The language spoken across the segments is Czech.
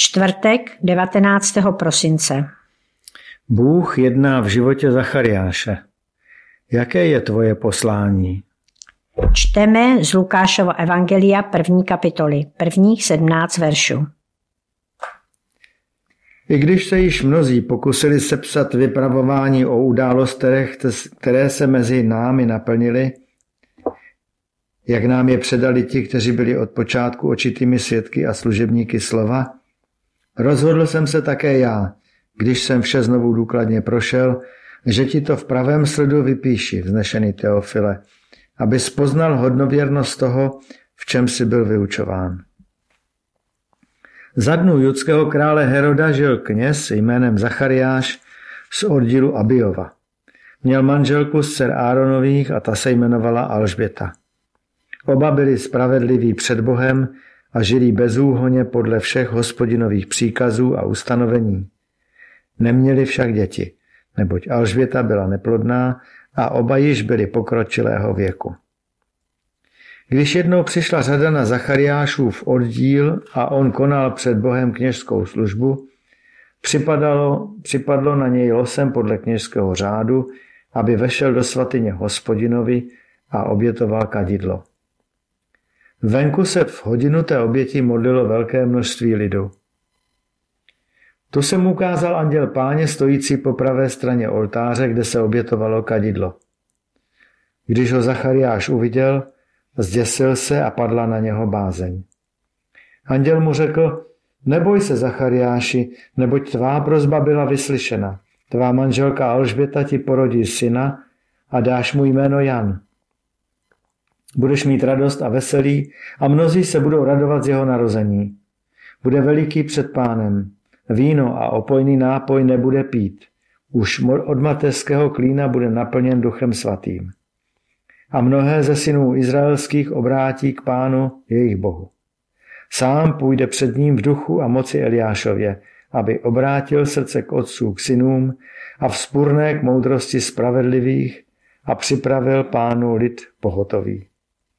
Čtvrtek 19. prosince. Bůh jedná v životě Zachariáše. Jaké je tvoje poslání? Čteme z Lukášova evangelia 1. kapitoly, prvních 17 veršů. I když se již mnozí pokusili sepsat vypravování o událostech, které se mezi námi naplnily, jak nám je předali ti, kteří byli od počátku očitými svědky a služebníky slova, rozhodl jsem se také já, když jsem vše znovu důkladně prošel, že ti to v pravém sledu vypíši, vznešený Teofile, aby poznal hodnověrnost toho, v čem si byl vyučován. Za dnů judského krále Heroda žil kněz jménem Zachariáš z oddílu Abijova. Měl manželku z dcer Áronových a ta se jmenovala Alžběta. Oba byli spravedliví před Bohem a žili bezúhonně podle všech hospodinových příkazů a ustanovení. Neměli však děti, neboť Alžběta byla neplodná a oba již byli pokročilého věku. Když jednou přišla řada na Zachariášův oddíl a on konal před Bohem kněžskou službu, připadlo na něj losem podle kněžského řádu, aby vešel do svatyně Hospodinovi a obětoval kadidlo. Venku se v hodinu té oběti modlilo velké množství lidu. Tu se mu ukázal anděl Páně stojící po pravé straně oltáře, kde se obětovalo kadidlo. Když ho Zachariáš uviděl, zděsil se a padla na něho bázeň. Anděl mu řekl: Neboj se, Zachariáši, neboť tvá prosba byla vyslyšena. Tvá manželka Alžběta ti porodí syna a dáš mu jméno Jan. Budeš mít radost a veselí a mnozí se budou radovat z jeho narození. Bude veliký před Pánem. Víno a opojný nápoj nebude pít. Už od mateřského klína bude naplněn Duchem svatým. A mnohé ze synů izraelských obrátí k Pánu jejich Bohu. Sám půjde před ním v duchu a moci Eliášově, aby obrátil srdce k otců k synům a vzpurné k moudrosti spravedlivých a připravil Pánu lid pohotový.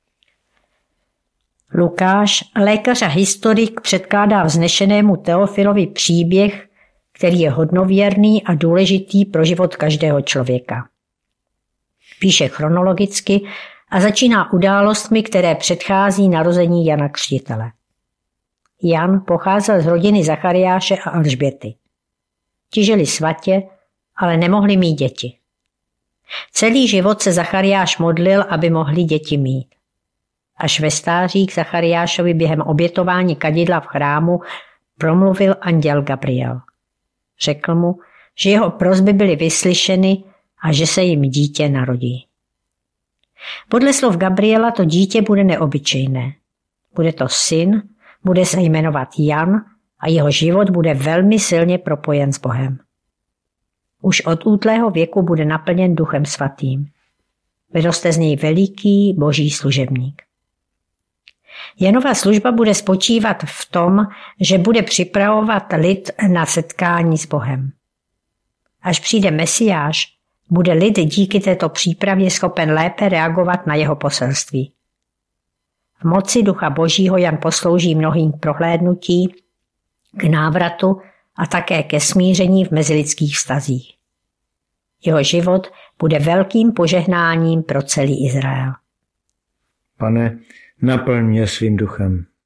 Lukáš, lékař a historik, předkládá vznešenému Teofilovi příběh, který je hodnověrný a důležitý pro život každého člověka. Píše chronologicky a začíná událostmi, které předchází narození Jana Křtitele. Jan pocházel z rodiny Zachariáše a Alžběty. Ti žili svatě, ale nemohli mít děti. Celý život se Zachariáš modlil, aby mohli děti mít. Až ve stáří k Zachariášovi během obětování kadidla v chrámu promluvil anděl Gabriel. Řekl mu, že jeho prosby byly vyslyšeny a že se jim dítě narodí. Podle slov Gabriela to dítě bude neobyčejné. Bude to syn, bude se jmenovat Jan a jeho život bude velmi silně propojen s Bohem. Už od útlého věku bude naplněn Duchem svatým. Vyroste z něj veliký boží služebník. Janova služba bude spočívat v tom, že bude připravovat lid na setkání s Bohem. Až přijde Mesiáš, bude lid díky této přípravě schopen lépe reagovat na jeho poselství. V moci Ducha Božího Jan poslouží mnohým k prohlédnutí, k návratu a také ke smíření v mezilidských vztazích. Jeho život bude velkým požehnáním pro celý Izrael. Pane, naplň mě svým duchem.